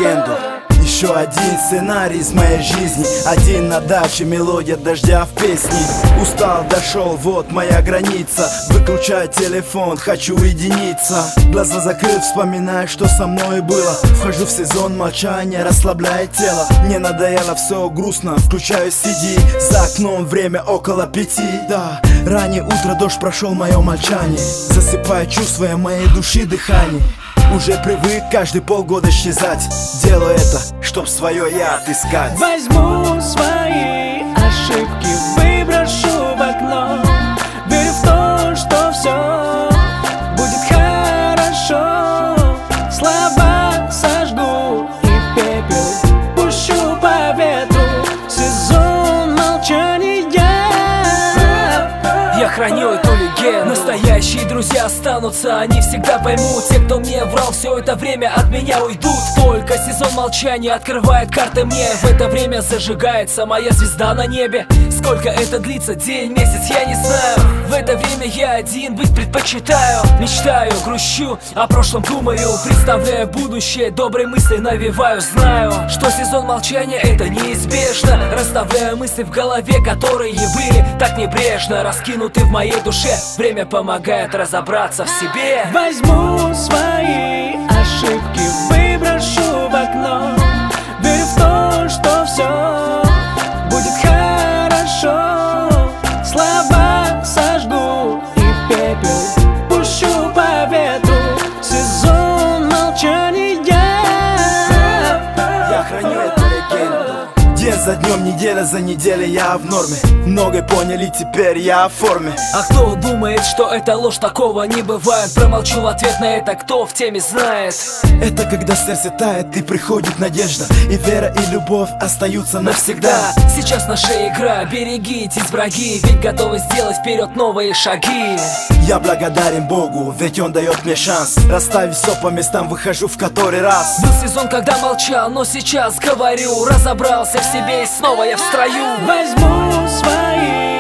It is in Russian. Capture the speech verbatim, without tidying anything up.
легенду. Еще один сценарий из моей жизни. Один на даче, мелодия дождя в песне. Устал, дошел, вот моя граница. Выключай телефон, хочу уединиться. Глаза закрыл, вспоминаю, что со мной было. Вхожу в сезон молчания, расслабляет тело. Мне надоело все грустно, включаю си ди. За окном время около пяти. Да, раннее утро, дождь прошел мое молчание. Засыпая, чувствуя моей души дыхание. Уже привык каждый полгода исчезать. Делаю это, чтоб свое я отыскать. Возьму свои ошибки, выброшу в окно. Верю в то, что все будет хорошо. Слова сожгу и пепел пущу по ветру. Сезон молчания. Я храню эту легенду. Настоящие друзья останутся, они всегда поймут. Те, кто мне врал все это время, от меня уйдут. Только сезон молчания открывает карты мне. В это время зажигается моя звезда на небе. Сколько это длится, день, месяц, я не знаю. В это время я один быть предпочитаю. Мечтаю, грущу, о прошлом думаю. Представляю будущее, добрые мысли навеваю. Знаю, что сезон молчания это неизбежно. Расставляю мысли в голове, которые были так небрежно раскинуты в моей душе. Время помогает разобраться в себе. Возьму свои ошибки, выброшу в окно. Верю в то, что все будет хорошо. Слова сожгу и пепел пущу по ветру. Сезон молчания. Я храню эту легенду. День за днем, неделя за неделей я в норме. Многое поняли, теперь я в форме. А кто думает, что это ложь, такого не бывает? Промолчу в ответ на это, кто в теме знает. Это когда сердце тает и приходит надежда. И вера, и любовь остаются навсегда. Сейчас наша игра, берегитесь, враги. Ведь готовы сделать вперед новые шаги. Я благодарен Богу, ведь Он дает мне шанс. Расставив все по местам, выхожу в который раз. Был сезон, когда молчал, но сейчас говорю. Разобрался в себе и снова я в строю. Возьму свои